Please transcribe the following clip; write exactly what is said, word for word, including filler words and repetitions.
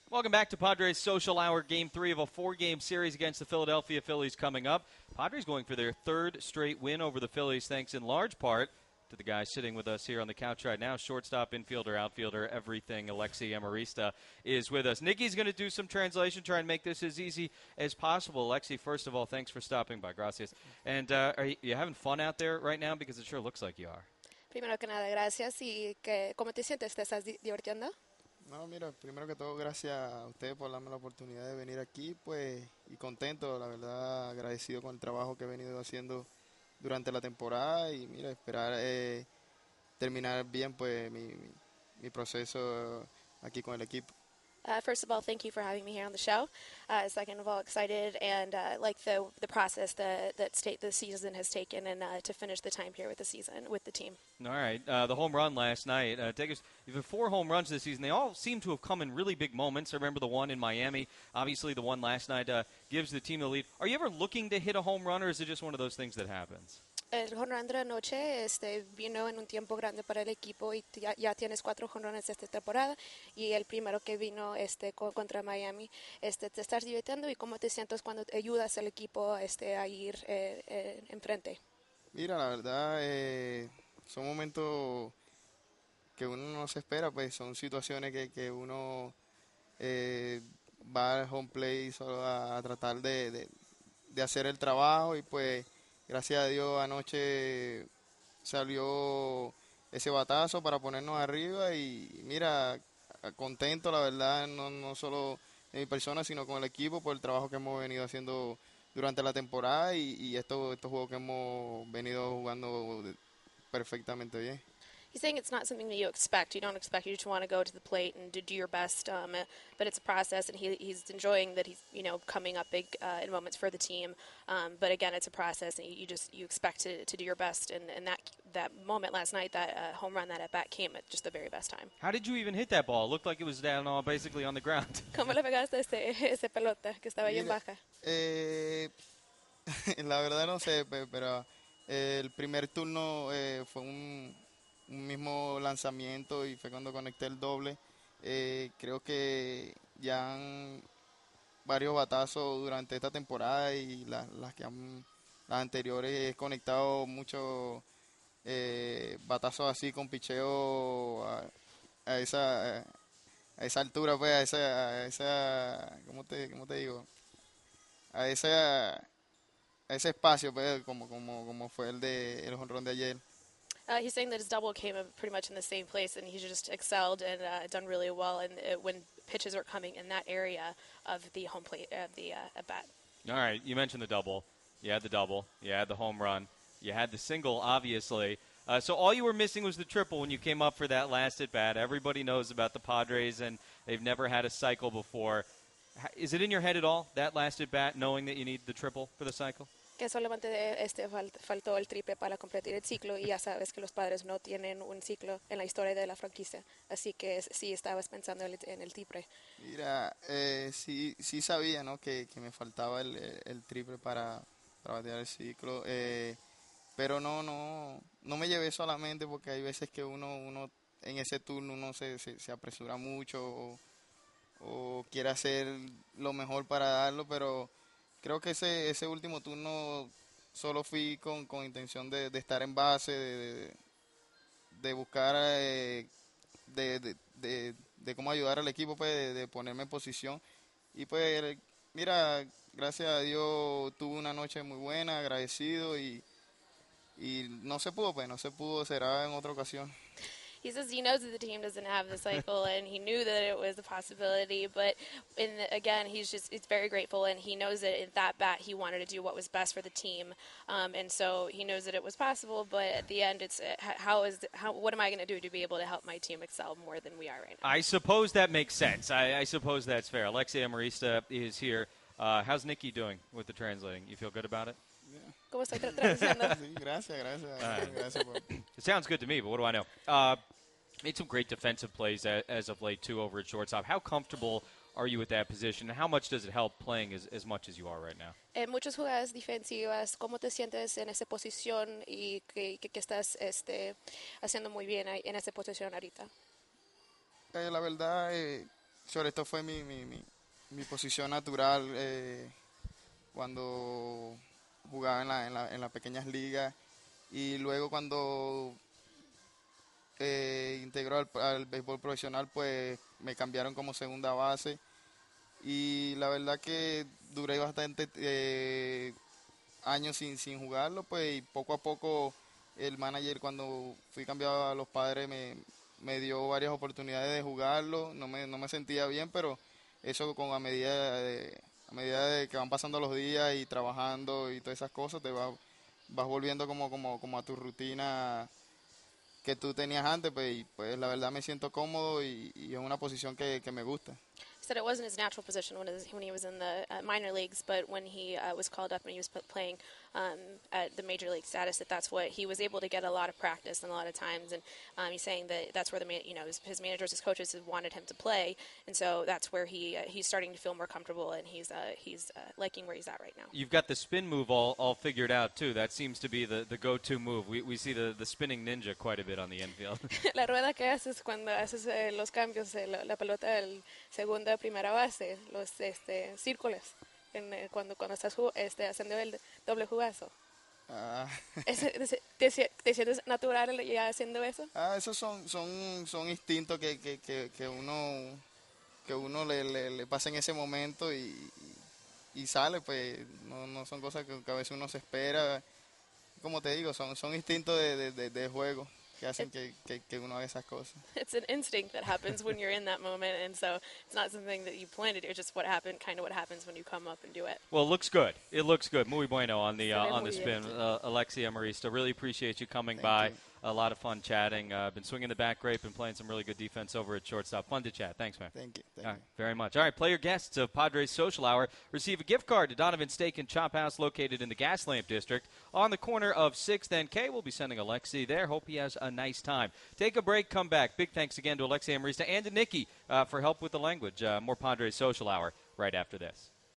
Welcome back to Padres Social Hour, Game three of a four-game series against the Philadelphia Phillies coming up. Padres going for their third straight win over the Phillies, thanks in large part to the guy sitting with us here on the couch right now, shortstop, infielder, outfielder, everything. Alexi Amarista is with us. Nicky's going to do some translation, try and make this as easy as possible. Alexi, first of all, thanks for stopping by. Gracias. And uh, are you, you having fun out there right now? Because it sure looks like you are. Primero que nada, gracias. ¿Y que, cómo te sientes? ¿Te estás di- divirtiendo? No, mira, primero que todo, gracias a ustedes por darme la oportunidad de venir aquí, pues, y contento, la verdad, agradecido con el trabajo que he venido haciendo durante la temporada y, mira, esperar eh, terminar bien, pues, mi, mi, mi proceso aquí con el equipo. Uh, first of all, thank you for having me here on the show. Uh, second of all, excited and uh, like the the process that that state the season has taken, and uh, to finish the time here with the season with the team. All right, uh, the home run last night. Uh, take us, you've had four home runs this season. They all seem to have come in really big moments. I remember the one in Miami. Obviously, the one last night uh, gives the team the lead. Are you ever looking to hit a home run, or is it just one of those things that happens? El jonrón de anoche este, vino en un tiempo grande para el equipo y ya, ya tienes cuatro jonrones esta temporada y el primero que vino este, co- contra Miami. Este, ¿Te estás divirtiendo y cómo te sientes cuando ayudas al equipo este, a ir eh, eh, enfrente? Mira, la verdad, eh, son momentos que uno no se espera, pues, son situaciones que, que uno eh, va al home play solo a, a tratar de, de, de hacer el trabajo y, pues, gracias a Dios anoche salió ese batazo para ponernos arriba y mira, contento la verdad, no, no solo de mi persona, sino con el equipo por el trabajo que hemos venido haciendo durante la temporada y, y estos, estos juegos que hemos venido jugando perfectamente bien. He's saying it's not something that you expect. You don't expect you to want to go to the plate and to do your best, um, uh, but it's a process, and he, he's enjoying that he's you know coming up big uh, in moments for the team. Um, but again, it's a process, and you just you expect to, to do your best. And, and that that moment last night, that uh, home run, that at bat came at just the very best time. How did you even hit that ball? It looked like it was down all basically on the ground. ¿Cómo le pegaste ese, ese pelota que estaba bien Mira, baja? eh, la verdad no sé, pe- pero eh, el primer turno eh, fue un, un mismo lanzamiento y fue cuando conecté el doble. Eh, creo que ya han varios batazos durante esta temporada y la- las que han, las anteriores he conectado muchos eh, batazos así con picheo a, a esa a esa altura, pues, a esa, a esa, ¿cómo te, cómo te digo? A esa, a ese espacio, pues, como, como, como fue el de el jonrón de ayer. Uh, he's saying that his double came up pretty much in the same place, and he's just excelled and uh, done really well. And uh, when pitches are coming in that area of the home plate, of the uh, at bat. All right, you mentioned the double. You had the double. You had the home run. You had the single, obviously. Uh, so all you were missing was the triple when you came up for that last at bat. Everybody knows about the Padres, and they've never had a cycle before. Ha- Is it in your head at all, that last at bat, knowing that you need the triple for the cycle? Que solamente de- este fal- faltó el triple para completar el ciclo y ya sabes que los Padres no tienen un ciclo en la historia de la franquicia, así que es- sí estabas pensando en el, en el triple. Mira, eh, sí, sí sabía, ¿no? Que, que me faltaba el, el- el triple para, para batear el ciclo, eh, pero no, no, no me llevé solamente porque hay veces que uno, uno en ese turno uno se, se, se apresura mucho o, o quiere hacer lo mejor para darlo, pero creo que ese, ese último turno solo fui con, con intención de, de estar en base, de, de, de buscar eh, de, de, de, de cómo ayudar al equipo, pues, de, de ponerme en posición. Y pues, mira, gracias a Dios tuve una noche muy buena, agradecido y, y no se pudo, pues, no se pudo, será en otra ocasión. He says he knows that the team doesn't have the cycle, and he knew that it was a possibility. But in the, again, he's just it's very grateful, and he knows that in that bat he wanted to do what was best for the team, um, and so he knows that it was possible. But at the end, it's uh, how is how what am I going to do to be able to help my team excel more than we are right now? I suppose that makes sense. I, I suppose that's fair. Alexia Amarista is here. Uh, how's Nikki doing with the translating? You feel good about it? ¿Cómo estoy tra- traduciendo? Sí, gracias, gracias, Ah. gracias por... It sounds good to me, but what do I know? Uh, made some great defensive plays a, as of late, too, over at shortstop. How comfortable are you with that position, and how much does it help playing as, as much as you are right now? En muchas jugadas defensivas, ¿cómo te sientes en esa posición y que, que, que estás este, haciendo muy bien ahí en esa posición ahorita? Eh, la verdad, eh, shortstop fue mi, mi, mi, mi posición natural eh, cuando jugaba en, la, en, la, en las pequeñas ligas y luego cuando eh, integró al, al béisbol profesional pues me cambiaron como segunda base y la verdad que duré bastante eh, años sin, sin jugarlo pues y poco a poco el manager cuando fui cambiado a los Padres me, me dio varias oportunidades de jugarlo, no me, no me sentía bien pero eso con a medida de, a medida de que van pasando los días y trabajando y todas esas cosas te va, vas volviendo como, como, como a tu rutina que tú tenías antes, pues, y, pues la verdad me siento cómodo y, y es una posición que, que me gusta. He said it wasn't his natural position when, his, when he was in the uh, minor leagues, but when he uh, was called up and he was p- playing um, at the major league status, that that's what he was able to get a lot of practice and a lot of times. And um, he's saying that that's where the man, you know his, his managers, his coaches have wanted him to play, and so that's where he uh, he's starting to feel more comfortable and he's uh, he's uh, liking where he's at right now. You've got the spin move all, all figured out, too. That seems to be the, the go-to move. We, we see the, the spinning ninja quite a bit on the infield. La rueda que haces cuando haces eh, los cambios, eh, la, la pelota del segunda a primera base, los este, círculos, en, eh, cuando, cuando estás ju- este, haciendo el doble jugazo. Ah, ¿Ese- ese- ¿Te, sie- te sientes natural ya haciendo eso? ah, esos son, son, son instintos que, que, que, que uno que uno le, le, le pasa en ese momento y, y, y sale, pues no, no son cosas que, que a veces uno se espera. Como te digo, son, son instintos de, de, de, de juego que hacen que, que, que uno haga esas cosas. It's an instinct that happens when you're in that moment, and so it's not something that you plan to do. It's just what happened, kind of what happens when you come up and do it. Well, it looks good. It looks good. Muy bueno on the uh, Se ve on the muy spin. bien. Uh, Alexia Marista, really appreciate you coming Thank by. you. A lot of fun chatting. Uh, been swinging the bat great. Been playing some really good defense over at shortstop. Fun to chat. Thanks, man. Thank you. Thank All you. right, very much. All right, player guests of Padres Social Hour receive a gift card to Donovan Steak and Chop House located in the Gaslamp District on the corner of sixth and K. We'll be sending Alexi there. Hope he has a nice time. Take a break, come back. Big thanks again to Alexia Marista and to Nikki uh, for help with the language. Uh, more Padres Social Hour right after this.